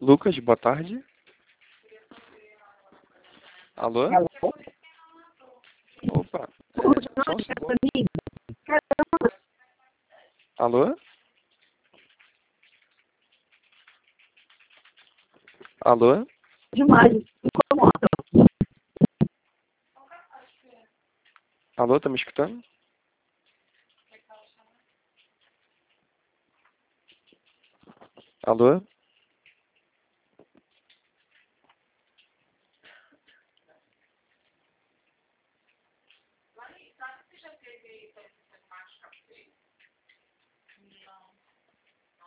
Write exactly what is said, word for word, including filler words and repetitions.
Lucas, boa tarde. Alô? Alô? Opa, é, só um segundo. Alô? Alô? Demais, incomoda. Alô, tá me escutando? Alô?